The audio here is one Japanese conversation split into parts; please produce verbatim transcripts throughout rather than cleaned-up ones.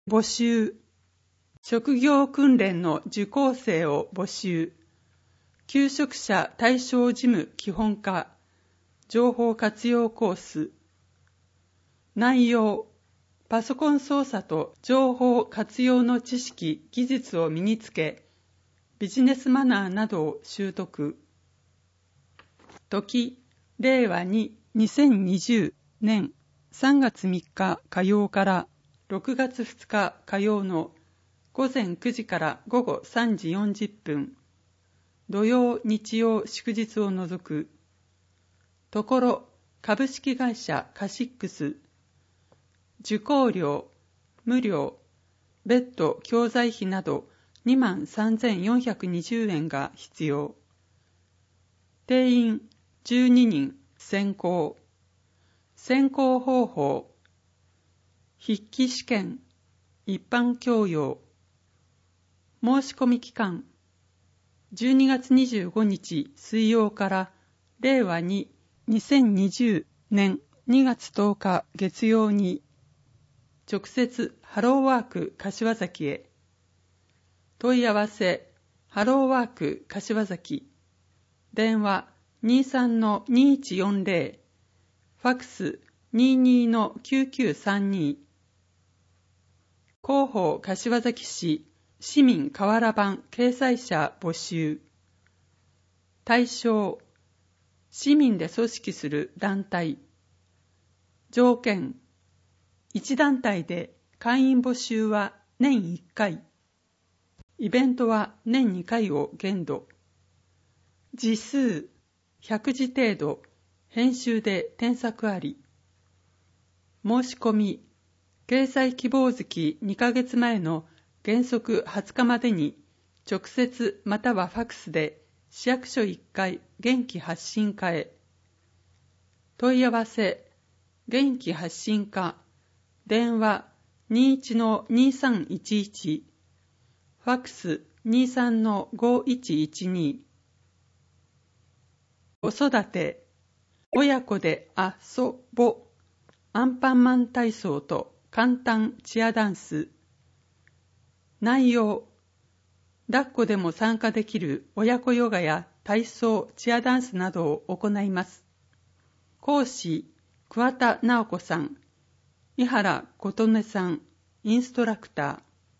募集。職業訓練の受講生を募集。求職者対象事務基本化情報活用コース。内容、パソコン操作と情報活用の知識・技術を身につけ、ビジネスマナーなどを習得。時、れいわににせんにじゅうねんさんがつみっか火曜からろくがつふつか火曜のごぜんくじからごごさんじよんじゅっぷん、土曜、日曜、祝日を除く。ところ、株式会社カシックス。受講料、無料、別途教材費などにまんさんぜんよんひゃくにじゅうえんが必要。定員じゅうににん、選考。選考方法、筆記試験、一般教養。申し込み期間、じゅうにがつにじゅうごにち水曜かられいわににせんにじゅうねんにがつとおか月曜に、直接ハローワーク柏崎へ。問い合わせ、ハローワーク柏崎。電話 にじゅうさんのにいちよんぜろ、ファックス にじゅうにのきゅうきゅうさんに。広報柏崎市市民河原版掲載者募集。対象、市民で組織する団体。条件、いち団体で会員募集は年いっかい。イベントは年にかいを限度。字数、ひゃくじ程度、編集で添削あり。申し込み、掲載希望月にかげつまえの原則はつかまでに直接またはファックスで市役所いっかい元気発信課へ。問い合わせ、元気発信課、電話 にじゅういちのにさんいちいち、ファックス にじゅうさんのごいちいちに。子育て、親子で遊ぼ、アンパンマン体操と簡単チアダンス。内容、抱っこでも参加できる親子ヨガや体操、チアダンスなどを行います。講師、桑田直子さん、井原琴音さん、インストラクター。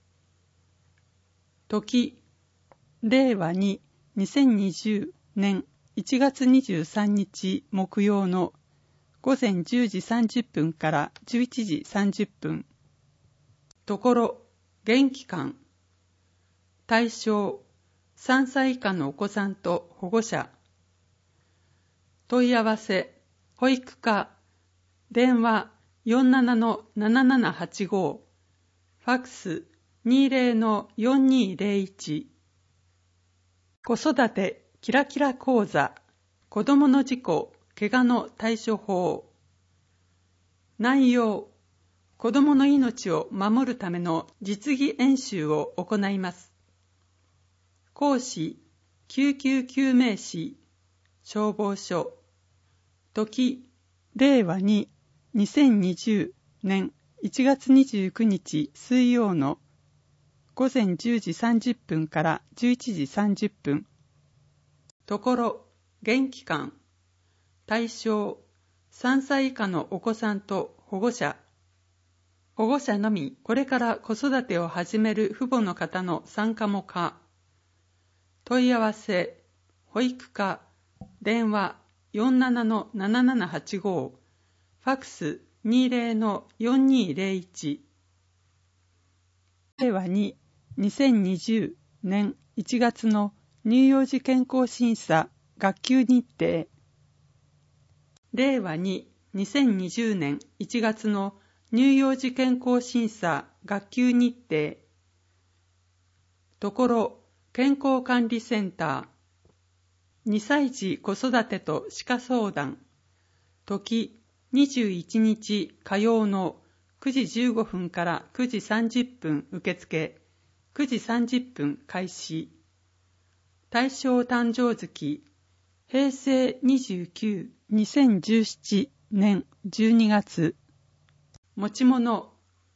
時、れいわににせんにじゅうねんいちがつにじゅうさんにち木曜のごぜんじゅうじさんじゅっぷんからじゅういちじさんじゅっぷん。ところ、現期間。対象、さんさい以下のお子さんと保護者。問い合わせ、保育課、電話 よんじゅうななのななななはちご、ファックス にじゅうのよんにぜろいち。子育てキラキラ講座、子どもの事故、怪我の対処法。内容、子どもの命を守るための実技演習を行います。講師、救急救命士、消防署。時、れいわににせんにじゅうねんいちがつにじゅうくにち水曜のごぜんじゅうじさんじゅっぷんからじゅういちじさんじゅっぷん。ところ、現期間。対象、さんさい以下のお子さんと保護者。保護者のみこれから子育てを始める父母の方の参加も可。問い合わせ、保育課、電話 よんじゅうななのななななはちご、ファックス にじゅうのよんにぜろいち。れいわににせんにじゅうねんいちがつの乳幼児健康審査学級日程。れいわににせんにじゅうねんいちがつの乳幼児健康審査学級日程。ところ、健康管理センター。にさい児子育てと歯科相談。時、にじゅういちにち火曜のくじじゅうごふんからくじさんじゅっぷん受付、くじさんじゅっぷん開始。対象誕生月、へいせいにじゅうきゅう、にせんじゅうななねんじゅうにがつ。持ち物、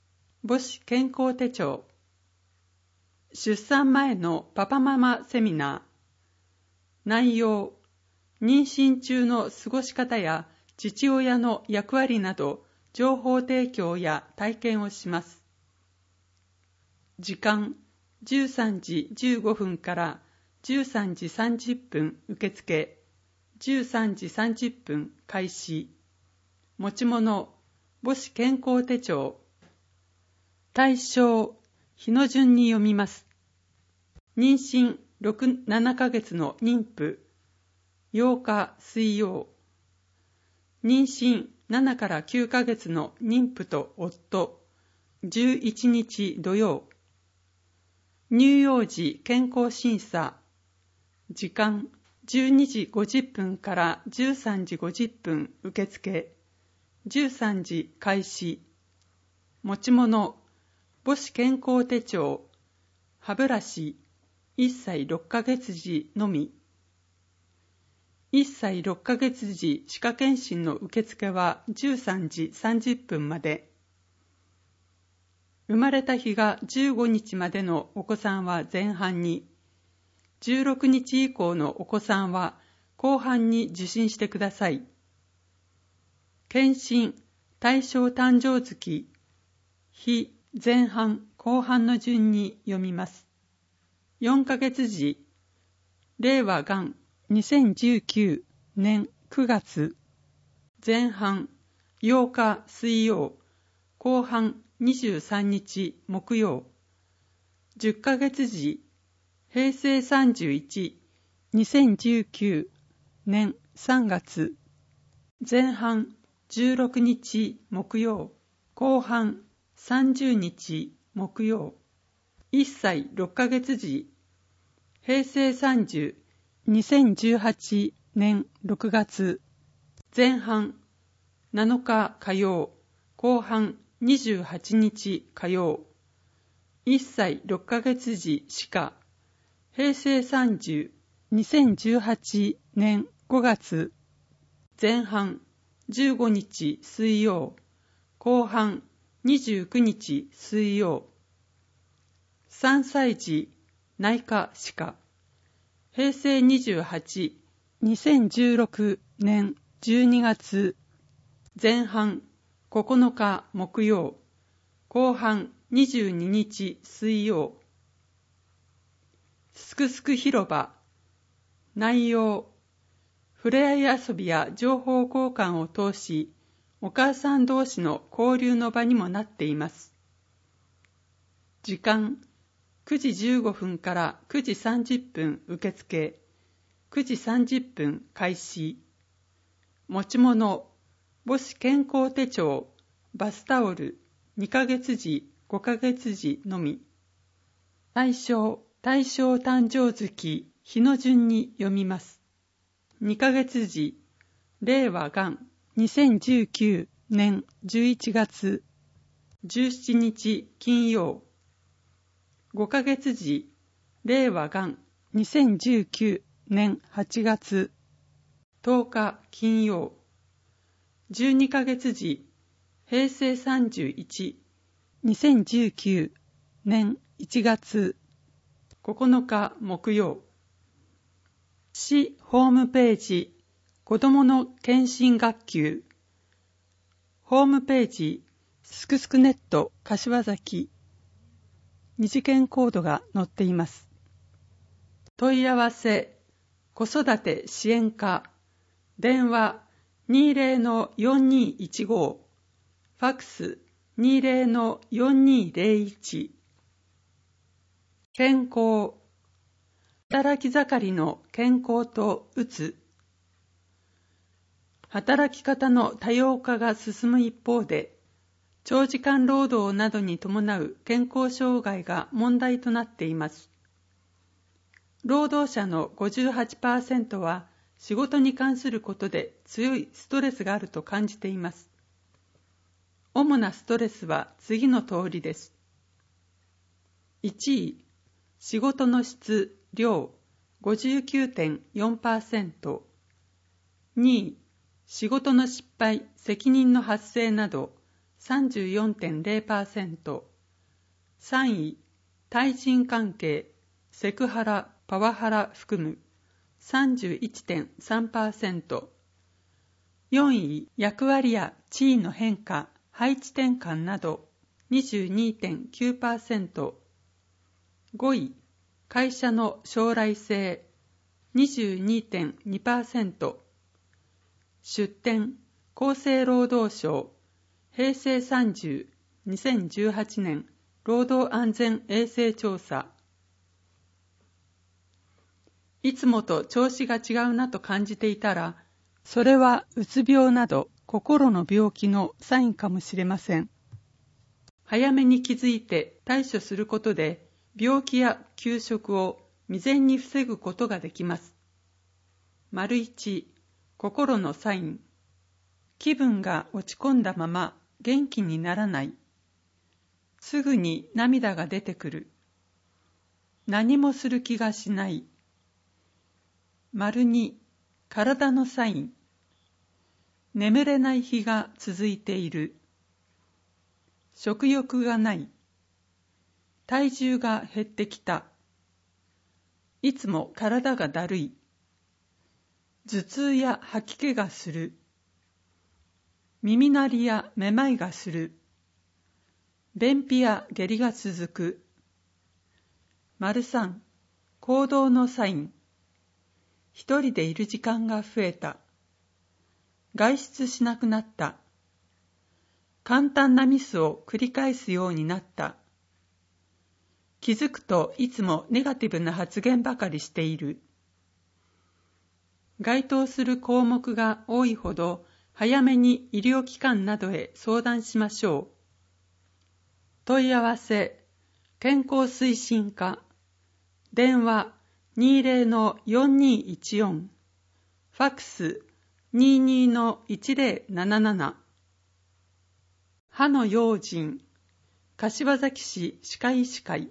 母子健康手帳。出産前のパパママセミナー。内容、妊娠中の過ごし方や父親の役割など情報提供や体験をします。時間、じゅうさんじじゅうごふんからじゅうさんじさんじゅっぷん受付、じゅうさんじさんじゅっぷん開始。持ち物、母子健康手帳。対象、日の順に読みます。妊娠ろく、ななかげつの妊婦、ようか水曜。妊娠ななからきゅうかげつの妊婦と夫、じゅういちにち土曜。乳幼児健康審査。時間、じゅうにじごじゅっぷんからじゅうさんじごじゅっぷん受付、じゅうさんじ開始。持ち物、母子健康手帳、歯ブラシ、いっさいろっかげつ時のみ。いっさいろっかげつ時歯科検診の受付はじゅうさんじさんじゅっぷんまで。生まれた日がじゅうごにちまでのお子さんは前半に、じゅうろくにち以降のお子さんは後半に受診してください。検診、対象誕生月、日、前半、後半の順に読みます。よんかげつ時、令和元にせんじゅうきゅうねんくがつ、前半、ようか水曜、後半にじゅうさんにち木曜。じゅっかげつ時、へいせいさんじゅういち、にせんじゅうきゅうねんさんがつ、前半じゅうろくにち木曜、後半さんじゅうにち木曜。いっさいろっかげつ時、へいせいさんじゅう、にせんじゅうはちねんろくがつ、前半なのか火曜、後半にじゅうはちにち火曜。いっさいろっかげつ時歯科、へいせいさんじゅう、にせんじゅうはちねんごがつ、前半じゅうごにち水曜、後半にじゅうくにち水曜。さんさい児内科歯科、へいせいにじゅうはち、にせんじゅうろくねんじゅうにがつ、前半ここのか木曜、後半にじゅうににち水曜。すくすく広場。内容、ふれあい遊びや情報交換を通し、お母さん同士の交流の場にもなっています。時間、くじじゅうごふんからくじさんじゅっぷん受付、くじさんじゅっぷん開始。持ち物、母子健康手帳、バスタオル、にかげつ時、ごかげつ時のみ。対象、対象誕生月、日の順に読みます。にかげつ時、令和元にせんじゅうきゅうねんじゅういちがつ、じゅうしちにち金曜。ごかげつ時、令和元にせんじゅうきゅうねんはちがつ、とおか金曜。じゅうにかげつ時、へいせいさんじゅういち、にせんじゅうきゅうねんいちがつ、ここのか木曜。市ホームページ、子どもの検診学級。ホームページ、すくすくネット柏崎。二次元コードが載っています。問い合わせ、子育て支援課、電話 にじゅうのよんにいちご、ファックス にじゅうのよんにゼロいち。健康、働き盛りの健康とうつ。働き方の多様化が進む一方で、長時間労働などに伴う健康障害が問題となっています。労働者の ごじゅうはちパーセント は仕事に関することで強いストレスがあると感じています。主なストレスは次の通りです。いちい、仕事の質、量 ごじゅうきゅうてんよんパーセント。にい、仕事の失敗、責任の発生など さんじゅうよんてんゼロパーセント。 さんい、対人関係、セクハラ、パワハラ含む さんじゅういってんさんパーセント。よんい、役割や地位の変化、配置転換など にじゅうにてんきゅうパーセント。ごい、会社の将来性 にじゅうにてんにパーセント。出典、厚生労働省、へいせいさんじゅう、にせんじゅうはちねん労働安全衛生調査。いつもと調子が違うなと感じていたら、それはうつ病など心の病気のサインかもしれません。早めに気づいて対処することで、病気や休職を未然に防ぐことができます。丸一、心のサイン。気分が落ち込んだまま元気にならない。すぐに涙が出てくる。何もする気がしない。丸二、体のサイン。眠れない日が続いている。食欲がない。体重が減ってきた。いつも体がだるい。頭痛や吐き気がする。耳鳴りやめまいがする。便秘や下痢が続く。丸三、行動のサイン。一人でいる時間が増えた。外出しなくなった。簡単なミスを繰り返すようになった。気づくといつもネガティブな発言ばかりしている。該当する項目が多いほど早めに医療機関などへ相談しましょう。問い合わせ、健康推進課、電話 にじゅうのよんにいちよん、ファックス にじゅうにのいちぜろなななな。歯の用心、柏崎市歯科医師会。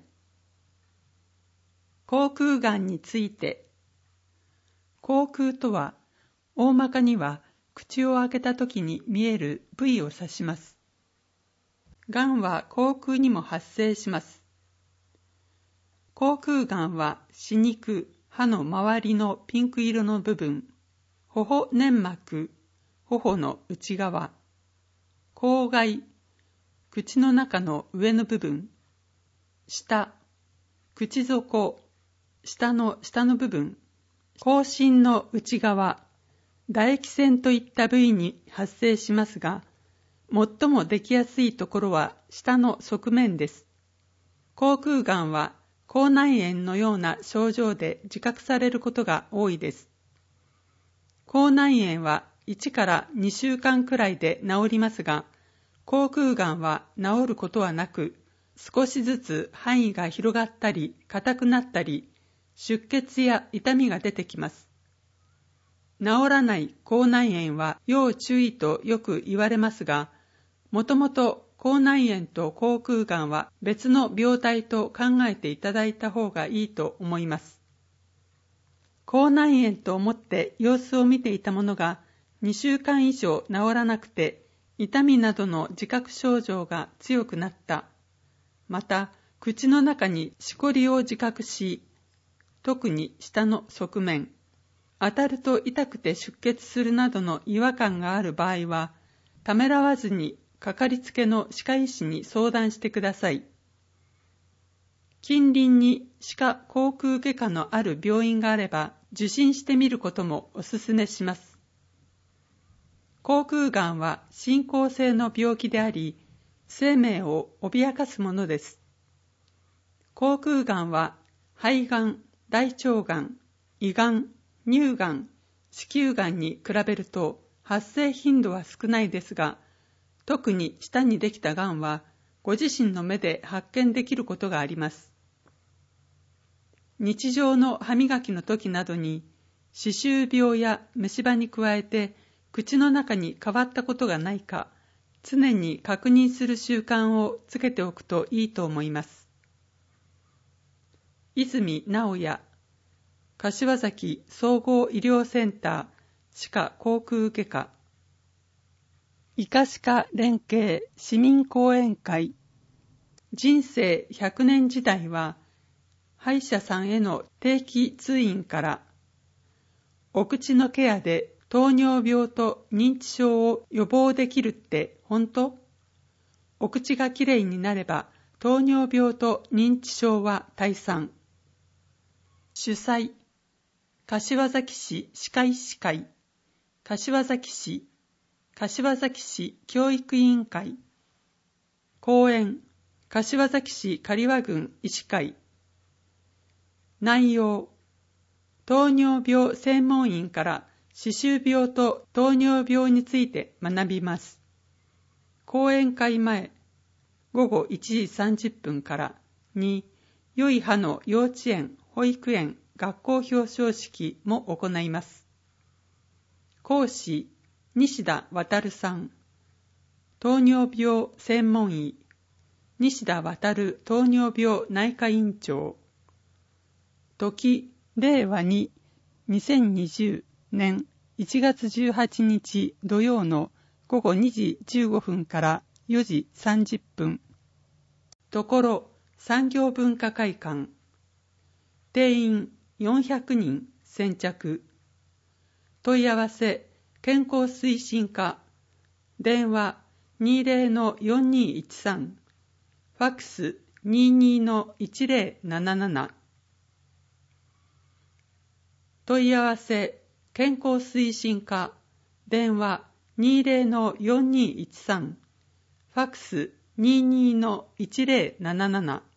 口腔がんについて。口腔とは、大まかには口を開けたときに見える部位を指します。がんは口腔にも発生します。口腔がんは歯肉、歯の周りのピンク色の部分、頬粘膜、頬の内側、口蓋、口の中の上の部分、下、口底、下の下の部分、口唇の内側、唾液腺といった部位に発生しますが、最もできやすいところは下の側面です。口腔がんは口内炎のような症状で自覚されることが多いです。口内炎はいちからにしゅうかんくらいで治りますが、口腔がんは治ることはなく、少しずつ範囲が広がったり、硬くなったり、出血や痛みが出てきます。治らない口内炎は要注意とよく言われますが、もともと口内炎と口腔がんは別の病態と考えていただいた方がいいと思います。口内炎と思って様子を見ていたものがにしゅうかん以上治らなくて、痛みなどの自覚症状が強くなった。また、口の中にしこりを自覚し、特に下の側面、当たると痛くて出血するなどの違和感がある場合は、ためらわずにかかりつけの歯科医師に相談してください。近隣に歯科口腔外科のある病院があれば、受診してみることもお勧めします。口腔がんは進行性の病気であり、生命を脅かすものです。口腔がんは肺がん、大腸がん、胃がん、乳がん、子宮がんに比べると発生頻度は少ないですが、特に舌にできたがんはご自身の目で発見できることがあります。日常の歯磨きの時などに歯周病や虫歯に加えて口の中に変わったことがないか、常に確認する習慣をつけておくといいと思います。泉直也、柏崎総合医療センター歯科口腔外科。医科歯科連携市民講演会。 人生ひゃくねん時代は、歯医者さんへの定期通院から、お口のケアで糖尿病と認知症を予防できるって本当？お口がきれいになれば糖尿病と認知症は退散。主催、柏崎市歯科医師会、柏崎市、柏崎市教育委員会、講演、柏崎市刈羽郡医師会。内容、糖尿病専門員から歯周病と糖尿病について学びます。講演会前、ごごいちじさんじゅっぷんからに、良い歯の幼稚園、保育園、学校表彰式も行います。講師、西田渉さん。糖尿病専門医、西田渉糖尿病内科院長。時、れいわに、にせんにじゅうねんいちがつじゅうはちにち土曜のごごにじじゅうごふんからよじさんじゅっぷん。ところ産業文化会館。定員よんひゃくにん先着。問い合わせ健康推進課。電話 にじゅうのよんにいちさん。ファックス にじゅうにのいちぜろなななな。問い合わせ健康推進課。電話 にじゅうのよんにいちさん。ファックス にじゅうにのいちぜろなななな。